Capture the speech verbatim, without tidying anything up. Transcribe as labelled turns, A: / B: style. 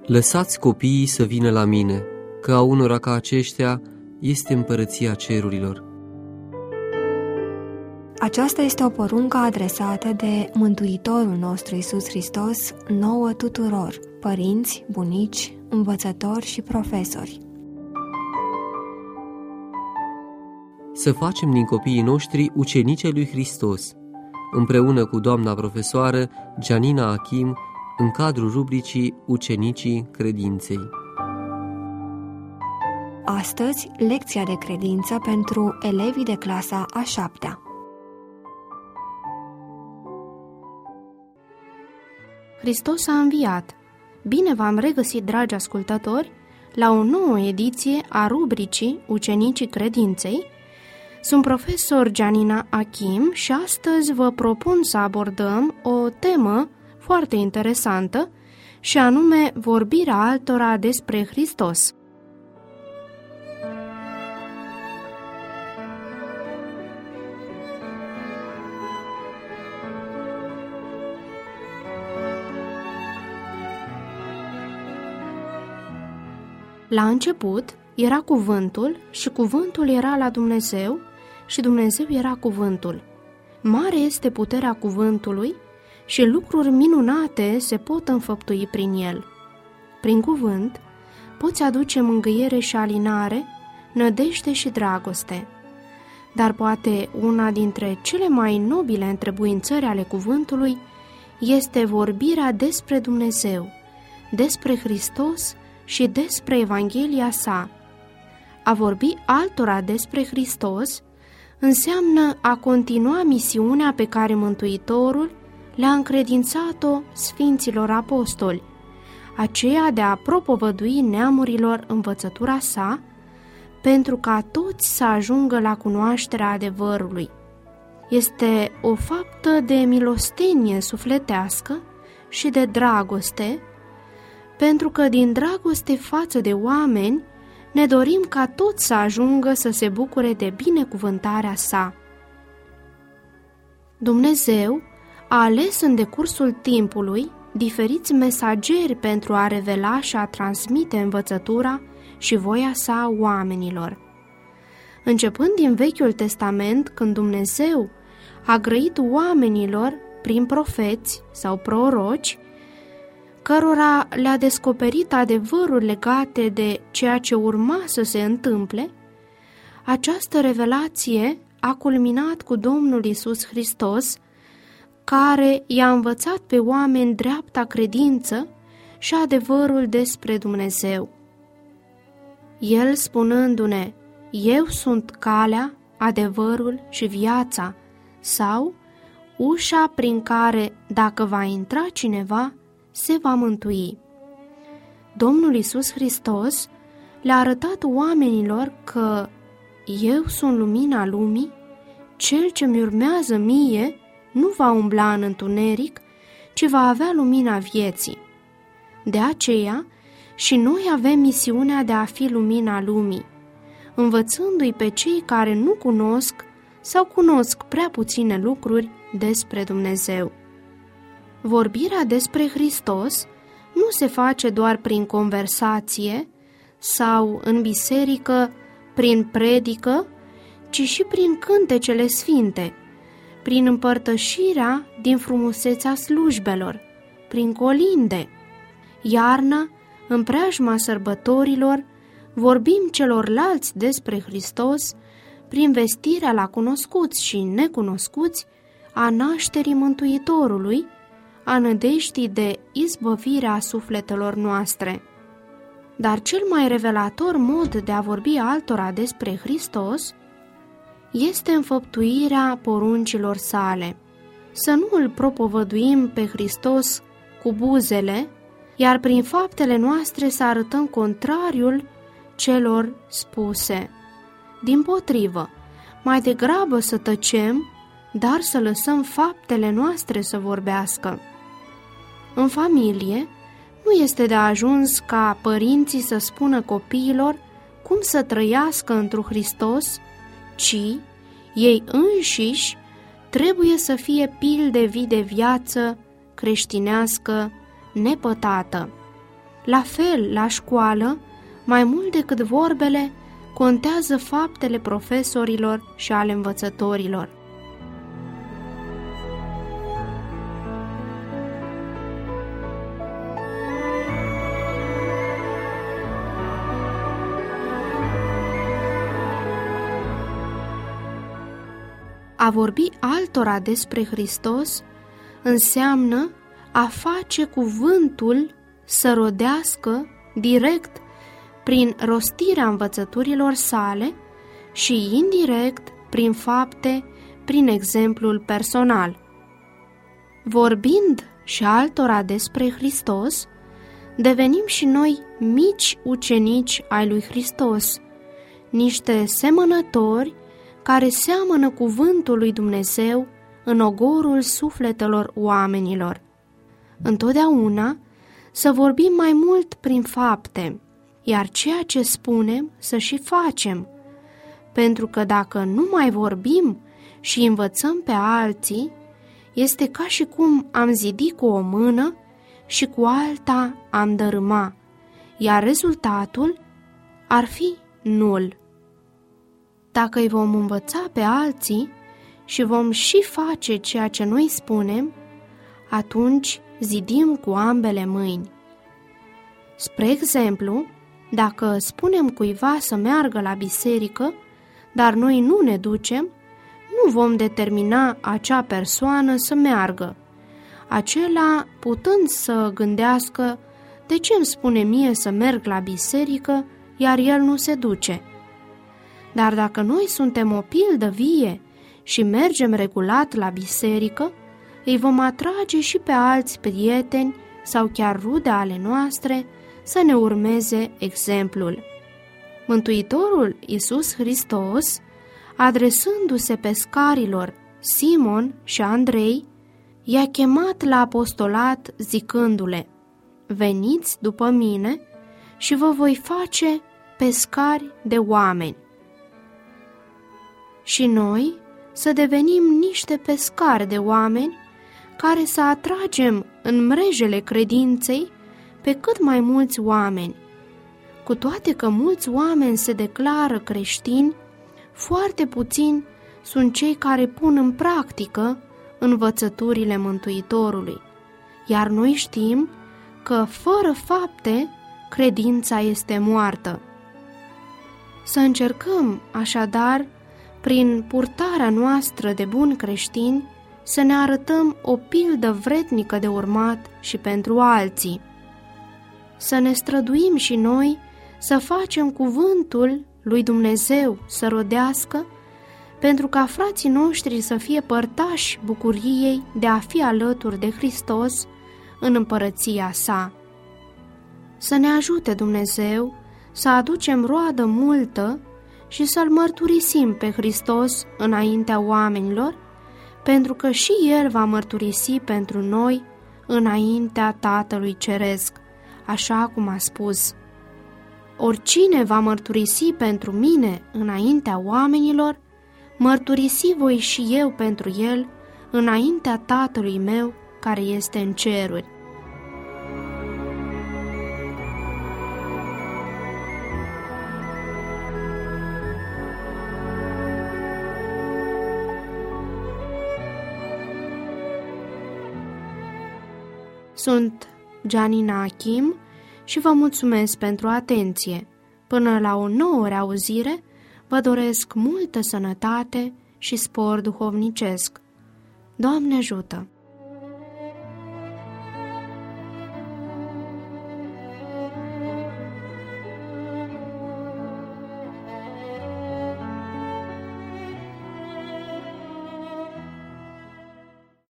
A: Lăsați copiii să vină la mine, că a unora ca aceștia este împărăția cerurilor.
B: Aceasta este o poruncă adresată de Mântuitorul nostru Iisus Hristos nouă tuturor, părinți, bunici, învățători și profesori.
A: Să facem din copiii noștri ucenici ai lui Hristos, împreună cu doamna profesoară Gianina Achim, în cadrul rubricii Ucenicii Credinței.
B: Astăzi, lecția de credință pentru elevii de clasa a șaptea.
C: Hristos a înviat! Bine v-am regăsit, dragi ascultători, la o nouă ediție a rubricii Ucenicii Credinței. Sunt profesor Gianina Achim și astăzi vă propun să abordăm o temă foarte interesantă, și anume vorbirea altora despre Hristos. La început era cuvântul și cuvântul era la Dumnezeu și Dumnezeu era cuvântul. Mare este puterea cuvântului și lucruri minunate se pot înfăptui prin el. Prin cuvânt poți aduce mângâiere și alinare, nădejde și dragoste. Dar poate una dintre cele mai nobile întrebuințări ale cuvântului este vorbirea despre Dumnezeu, despre Hristos și despre Evanghelia sa. A vorbi altora despre Hristos înseamnă a continua misiunea pe care Mântuitorul le-a încredințat-o Sfinților Apostoli, aceea de a propovădui neamurilor învățătura sa, pentru ca toți să ajungă la cunoașterea adevărului. Este o faptă de milostenie sufletească și de dragoste, pentru că din dragoste față de oameni ne dorim ca toți să ajungă să se bucure de binecuvântarea sa. Dumnezeu a ales în decursul timpului diferiți mesageri pentru a revela și a transmite învățătura și voia sa oamenilor. Începând din Vechiul Testament, când Dumnezeu a grăit oamenilor prin profeți sau proroci, cărora le-a descoperit adevăruri legate de ceea ce urma să se întâmple, această revelație a culminat cu Domnul Iisus Hristos, care i-a învățat pe oameni dreapta credință și adevărul despre Dumnezeu. El spunându-ne, eu sunt calea, adevărul și viața, sau ușa prin care, dacă va intra cineva, se va mântui. Domnul Iisus Hristos le-a arătat oamenilor că eu sunt lumina lumii, cel ce mi urmează mie nu va umbla în întuneric, ci va avea lumina vieții. De aceea, și noi avem misiunea de a fi lumina lumii, învățându-i pe cei care nu cunosc sau cunosc prea puține lucruri despre Dumnezeu. Vorbirea despre Hristos nu se face doar prin conversație sau în biserică prin predică, ci și prin cântecele sfinte, prin împărtășirea din frumusețea slujbelor, prin colinde. Iarna, în preajma sărbătorilor, vorbim celorlalți despre Hristos prin vestirea la cunoscuți și necunoscuți a nașterii Mântuitorului, a nădejdii de izbăvirea sufletelor noastre. Dar cel mai revelator mod de a vorbi altora despre Hristos este înfăptuirea poruncilor sale. Să nu îl propovăduim pe Hristos cu buzele, iar prin faptele noastre să arătăm contrariul celor spuse. Dimpotrivă, mai degrabă să tăcem, dar să lăsăm faptele noastre să vorbească. În familie, nu este de ajuns ca părinții să spună copiilor cum să trăiască întru Hristos, ci ei înșiși trebuie să fie pilde vii de viață creștinească nepătată. La fel, la școală, mai mult decât vorbele, contează faptele profesorilor și ale învățătorilor. A vorbi altora despre Hristos înseamnă a face cuvântul să rodească direct prin rostirea învățăturilor sale și indirect prin fapte, prin exemplul personal. Vorbind și altora despre Hristos, devenim și noi mici ucenici ai lui Hristos, niște semănători care seamănă cuvântul lui Dumnezeu în ogorul sufletelor oamenilor. Întotdeauna să vorbim mai mult prin fapte, iar ceea ce spunem să și facem, pentru că dacă nu mai vorbim și învățăm pe alții, este ca și cum am zidi cu o mână și cu alta am dărâma, iar rezultatul ar fi nul. Dacă îi vom învăța pe alții și vom și face ceea ce noi spunem, atunci zidim cu ambele mâini. Spre exemplu, dacă spunem cuiva să meargă la biserică, dar noi nu ne ducem, nu vom determina acea persoană să meargă. Acela, putând să gândească, de ce îmi spune mie să merg la biserică, iar el nu se duce? Dar dacă noi suntem o pildă vie și mergem regulat la biserică, îi vom atrage și pe alți prieteni sau chiar rude ale noastre să ne urmeze exemplul. Mântuitorul Iisus Hristos, adresându-se pescarilor Simon și Andrei, i-a chemat la apostolat zicându-le: veniți după mine și vă voi face pescari de oameni. Și noi să devenim niște pescari de oameni care să atragem în mrejele credinței pe cât mai mulți oameni. Cu toate că mulți oameni se declară creștini, foarte puțini sunt cei care pun în practică învățăturile Mântuitorului, iar noi știm că fără fapte credința este moartă. Să încercăm așadar, prin purtarea noastră de buni creștini, să ne arătăm o pildă vrednică de urmat și pentru alții. Să ne străduim și noi să facem cuvântul lui Dumnezeu să rodească, pentru ca frații noștri să fie părtași bucuriei de a fi alături de Hristos în împărăția sa. Să ne ajute Dumnezeu să aducem roadă multă și să-L mărturisim pe Hristos înaintea oamenilor, pentru că și El va mărturisi pentru noi înaintea Tatălui Ceresc, așa cum a spus: oricine va mărturisi pentru mine înaintea oamenilor, mărturisi voi și eu pentru el înaintea Tatălui meu care este în ceruri. Sunt Janina Achim și vă mulțumesc pentru atenție. Până la o nouă reauzire, vă doresc multă sănătate și spor duhovnicesc. Doamne ajută!